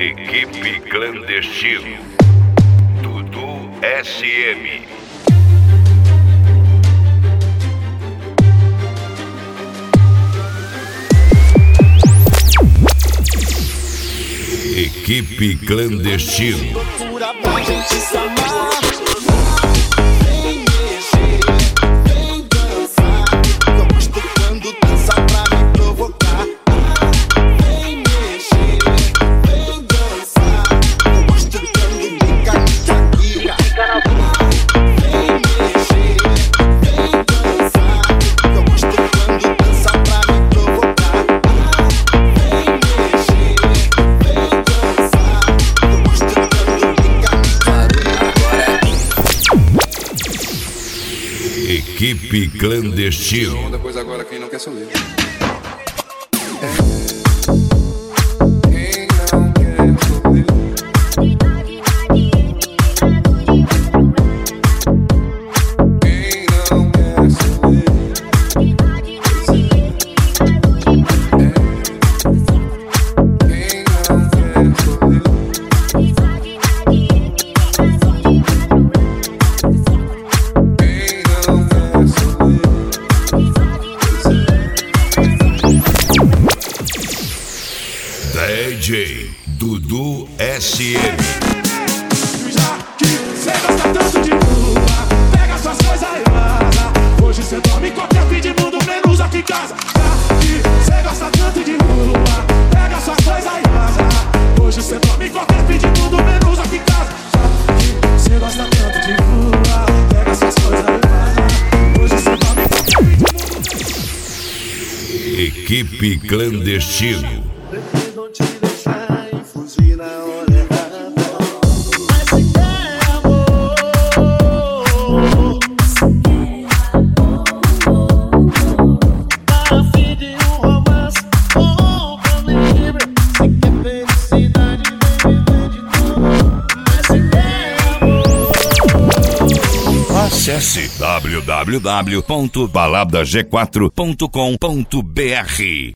Equipe Clandestino, Dudu SM. Equipe Clandestino. Vem mexer, vem dançar. Eu gosto quando dança pra me provocar. Vem mexer, vem dançar. Eu gosto quando brinca de Shakira. Vem mexer, vem dançar. Eu gosto quando dança pra me provocar. Vem mexer, vem dançar. Eu gosto quando brinca de Equipe Clandestino. Depois agora quem não quer sou eu. DJ Dudu SM. Já que cê gosta tanto de rua, pega suas coisas e vaza. Hoje cê dorme em qualquer fim de mundo, menos aqui em casa. Já que cê gosta tanto de rua, pega suas coisas e vaza. Hoje cê dorme em qualquer fim de mundo, menos aqui em casa. Já que cê gosta tanto de rua, pega suas coisas e vaza. Hoje cê dorme em qualquer fim de mundo. Equipe Clandestino. Não te deixar e fugir na hora errada. Mas se quer amor, tá a fim de um romance ou família. Se quer felicidade, vem viver de tudo. Mas se quer amor, Acesse www.baladag4.com.br.